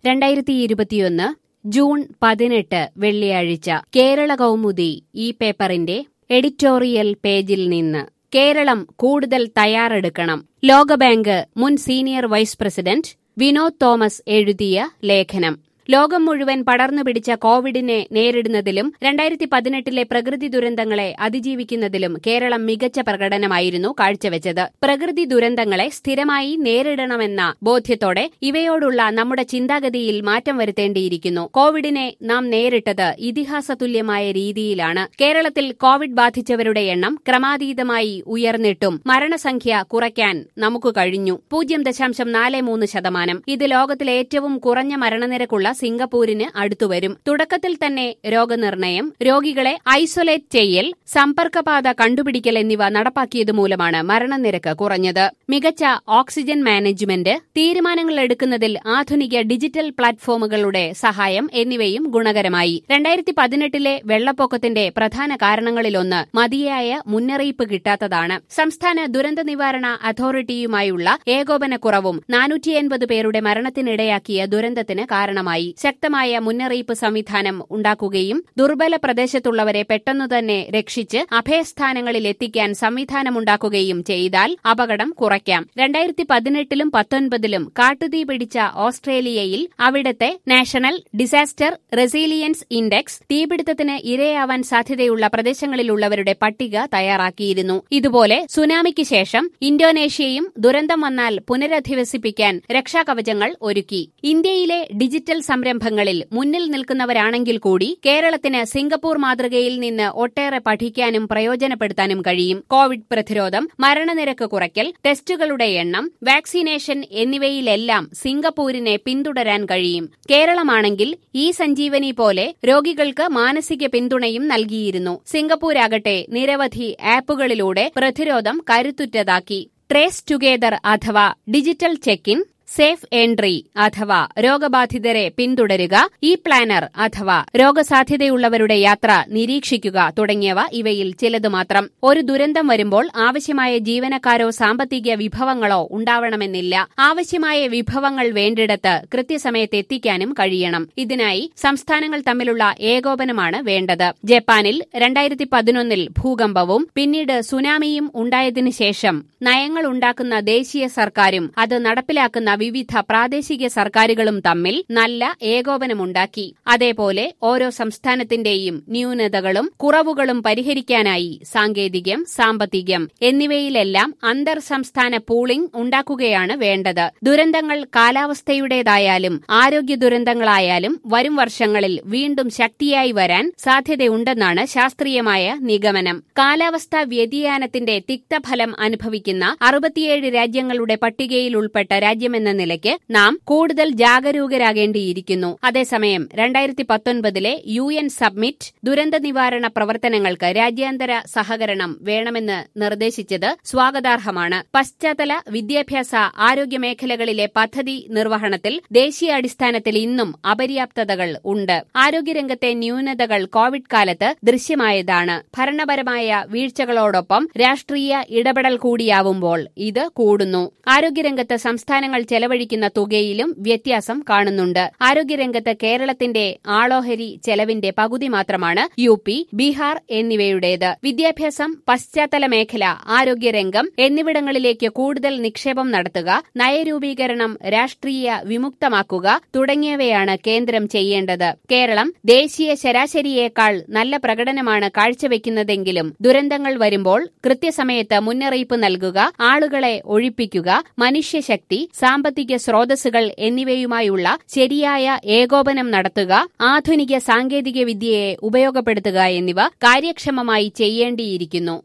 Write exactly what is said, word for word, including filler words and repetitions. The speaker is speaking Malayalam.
രണ്ടായിരത്തി ഇരുപത്തിയൊന്ന് ജൂൺ പതിനെട്ട് വെള്ളിയാഴ്ച കേരള കൗമുദി ഈ പേപ്പറിന്റെ എഡിറ്റോറിയൽ പേജിൽ നിന്ന് കേരളം കൂടുതൽ തയ്യാറെടുക്കണം. ലോകബാങ്ക് മുൻ senior vice president Vinod Thomas എഴുതിയ ലേഖനം. ലോകം മുഴുവൻ പടർന്നു പിടിച്ച കോവിഡിനെ നേരിടുന്നതിലും രണ്ടായിരത്തി പതിനെട്ടിലെ പ്രകൃതി ദുരന്തങ്ങളെ അതിജീവിക്കുന്നതിലും കേരളം മികച്ച പ്രകടനമായിരുന്നു കാഴ്ചവെച്ചത്. പ്രകൃതി ദുരന്തങ്ങളെ സ്ഥിരമായി നേരിടണമെന്ന ബോധ്യത്തോടെ ഇവയോടുള്ള നമ്മുടെ ചിന്താഗതിയിൽ മാറ്റം വരുത്തേണ്ടിയിരിക്കുന്നു. കോവിഡിനെ നാം നേരിട്ടത് ഇതിഹാസതുല്യമായ രീതിയിലാണ്. കേരളത്തിൽ കോവിഡ് ബാധിച്ചവരുടെ എണ്ണം ക്രമാതീതമായി ഉയർന്നിട്ടും മരണസംഖ്യ കുറയ്ക്കാൻ നമുക്ക് കഴിഞ്ഞു. പൂജ്യം ദശാംശം നാല് മൂന്ന് ശതമാനം. ഇത് ലോകത്തിലെ ഏറ്റവും കുറഞ്ഞ മരണനിരക്കുള്ള സിംഗപ്പൂരിന് അടുത്തുവരും. തുടക്കത്തിൽ തന്നെ രോഗനിർണയം, രോഗികളെ ഐസൊലേറ്റ് ചെയ്യൽ, സമ്പർക്കപാത കണ്ടുപിടിക്കൽ എന്നിവ നടപ്പാക്കിയതുമൂലമാണ് മരണനിരക്ക് കുറഞ്ഞത്. മികച്ച ഓക്സിജൻ മാനേജ്മെന്റ്, തീരുമാനങ്ങൾ എടുക്കുന്നതിൽ ആധുനിക ഡിജിറ്റൽ പ്ലാറ്റ്ഫോമുകളുടെ സഹായം എന്നിവയും ഗുണകരമായി. രണ്ടായിരത്തി പതിനെട്ടിലെ വെള്ളപ്പൊക്കത്തിന്റെ പ്രധാന കാരണങ്ങളിലൊന്ന് മതിയായ മുന്നറിയിപ്പ് കിട്ടാത്തതാണ്. സംസ്ഥാന ദുരന്ത നിവാരണ അതോറിറ്റിയുമായുള്ള ഏകോപനക്കുറവും നാനൂറ്റി എൺപത് പേരുടെ മരണത്തിനിടയാക്കിയ ദുരന്തത്തിന് കാരണമായി. ശക്തമായ മുന്നറിയിപ്പ് സംവിധാനം ഉണ്ടാക്കുകയും ദുർബല പ്രദേശത്തുള്ളവരെ പെട്ടെന്നു തന്നെ രക്ഷിച്ച് അഭയസ്ഥാനങ്ങളിൽ എത്തിക്കാൻ സംവിധാനമുണ്ടാക്കുകയും ചെയ്താൽ അപകടം കുറയ്ക്കാം. രണ്ടായിരത്തി പതിനെട്ടിലും പത്തൊൻപതിലും കാട്ടുതീ പിടിച്ച ഓസ്ട്രേലിയയിൽ അവിടത്തെ നാഷണൽ ഡിസാസ്റ്റർ റെസീലിയൻസ് ഇൻഡെക്സ് തീപിടുത്തത്തിന് ഇരയാവാൻ സാധ്യതയുള്ള പ്രദേശങ്ങളിലുള്ളവരുടെ പട്ടിക തയ്യാറാക്കിയിരുന്നു. ഇതുപോലെ സുനാമിക്ക് ശേഷം ഇന്തോനേഷ്യയും ദുരന്തം വന്നാൽ പുനരധിവസിപ്പിക്കാൻ രക്ഷാകവചങ്ങൾ ഒരുക്കി. ഇന്ത്യയിലെ ഡിജിറ്റൽ സംരംഭങ്ങളിൽ മുന്നിൽ നിൽക്കുന്നവരാണെങ്കിൽ കൂടി കേരളത്തിന് സിംഗപ്പൂർ മാതൃകയിൽ നിന്ന് ഒട്ടേറെ പഠിക്കാനും പ്രയോജനപ്പെടുത്താനും കഴിയും. കോവിഡ് പ്രതിരോധം, മരണനിരക്ക് കുറയ്ക്കൽ, ടെസ്റ്റുകളുടെ എണ്ണം, വാക്സിനേഷൻ എന്നിവയിലെല്ലാം സിംഗപ്പൂരിനെ പിന്തുടരാൻ കഴിയും. കേരളമാണെങ്കിൽ ഈ സഞ്ജീവനി പോലെ രോഗികൾക്ക് മാനസിക പിന്തുണയും നൽകിയിരുന്നു. സിംഗപ്പൂരാകട്ടെ നിരവധി ആപ്പുകളിലൂടെ പ്രതിരോധം കരുത്തുറ്റതാക്കി. ട്രേസ് ടുഗെദർ അഥവാ digital check in, safe entry അഥവാ രോഗബാധിതരെ പിന്തുടരുക, ഇ പ്ലാനർ അഥവാ രോഗസാധ്യതയുള്ളവരുടെ യാത്ര നിരീക്ഷിക്കുക തുടങ്ങിയവ ഇവയിൽ ചിലത് മാത്രം. ഒരു ദുരന്തം വരുമ്പോൾ ആവശ്യമായ ജീവനക്കാരോ സാമ്പത്തിക വിഭവങ്ങളോ ഉണ്ടാവണമെന്നില്ല. ആവശ്യമായ വിഭവങ്ങൾ വേണ്ടിടത്ത് കൃത്യസമയത്ത് എത്തിക്കാനും കഴിയണം. ഇതിനായി സംസ്ഥാനങ്ങൾ തമ്മിലുള്ള ഏകോപനമാണ് വേണ്ടത്. ജപ്പാനിൽ രണ്ടായിരത്തി പതിനൊന്നിൽ ഭൂകമ്പവും പിന്നീട് സുനാമിയും ഉണ്ടായതിനു ശേഷം നയങ്ങൾ ഉണ്ടാക്കുന്ന ദേശീയ സർക്കാരും അത് നടപ്പിലാക്കുന്ന വിവിധ പ്രാദേശിക സർക്കാരുകളും തമ്മിൽ നല്ല ഏകോപനമുണ്ടാക്കി. അതേപോലെ ഓരോ സംസ്ഥാനത്തിന്റെയും ന്യൂനതകളും കുറവുകളും പരിഹരിക്കാനായി സാങ്കേതികം, സാമ്പത്തികം എന്നിവയിലെല്ലാം അന്തർ സംസ്ഥാന പൂളിംഗ് ഉണ്ടാക്കുകയാണ് വേണ്ടത്. ദുരന്തങ്ങൾ കാലാവസ്ഥയുടേതായാലും ആരോഗ്യ ദുരന്തങ്ങളായാലും വരും വർഷങ്ങളിൽ വീണ്ടും ശക്തിയായി വരാൻ സാധ്യതയുണ്ടെന്നാണ് ശാസ്ത്രീയമായ നിഗമനം. കാലാവസ്ഥാ വ്യതിയാനത്തിന്റെ തിക്തഫലം അനുഭവിക്കുന്ന അറുപത്തിയേഴ് രാജ്യങ്ങളുടെ പട്ടികയിൽ ഉൾപ്പെട്ട രാജ്യമെന്ന നിലയ്ക്ക് നാം കൂടുതൽ ജാഗരൂകരാകേണ്ടിയിരിക്കുന്നു. അതേസമയം രണ്ടായിരത്തി പത്തൊൻപതിലെ യു എൻ സബ്മിറ്റ് ദുരന്ത നിവാരണ പ്രവർത്തനങ്ങൾക്ക് രാജ്യാന്തര സഹകരണം വേണമെന്ന് നിർദ്ദേശിച്ചത് സ്വാഗതാർഹമാണ്. പശ്ചാത്തല, വിദ്യാഭ്യാസ, ആരോഗ്യ മേഖലകളിലെ പദ്ധതി നിർവഹണത്തിൽ ദേശീയാടിസ്ഥാനത്തിൽ ഇന്നും അപര്യാപ്തതകൾ ഉണ്ട്. ആരോഗ്യരംഗത്തെ ന്യൂനതകൾ കോവിഡ് കാലത്ത് ദൃശ്യമായതാണ്. ഭരണപരമായ വീഴ്ചകളോടൊപ്പം രാഷ്ട്രീയ ഇടപെടൽ കൂടിയാവുമ്പോൾ ഇത് കൂടുന്നു. ആരോഗ്യരംഗത്ത് സംസ്ഥാനങ്ങൾ ചെലവഴിക്കുന്ന തുകയിലും വ്യത്യാസം കാണുന്നുണ്ട്. ആരോഗ്യരംഗത്ത് കേരളത്തിന്റെ ആളോഹരി ചെലവിന്റെ പകുതി മാത്രമാണ് യു പി, ബീഹാർ എന്നിവയുടേത്. വിദ്യാഭ്യാസം, പശ്ചാത്തല മേഖല, ആരോഗ്യരംഗം എന്നിവിടങ്ങളിലേക്ക് കൂടുതൽ നിക്ഷേപം നടത്തുക, നയരൂപീകരണം രാഷ്ട്രീയ വിമുക്തമാക്കുക തുടങ്ങിയവയാണ് കേന്ദ്രം ചെയ്യേണ്ടത്. കേരളം ദേശീയ ശരാശരിയേക്കാൾ നല്ല പ്രകടനമാണ് കാഴ്ചവെക്കുന്നതെങ്കിലും ദുരന്തങ്ങൾ വരുമ്പോൾ കൃത്യസമയത്ത് മുന്നറിയിപ്പ് നൽകുക, ആളുകളെ ഒഴിപ്പിക്കുക, മനുഷ്യശക്തി, സാമ്പത്തിക സ്രോതസ്സുകൾ എന്നിവയുമായുള്ള ശരിയായ ഏകോപനം നടത്തുക, ആധുനിക സാങ്കേതിക വിദ്യയെ ഉപയോഗപ്പെടുത്തുക എന്നിവ കാര്യക്ഷമമായി ചെയ്യേണ്ടിയിരിക്കുന്നു.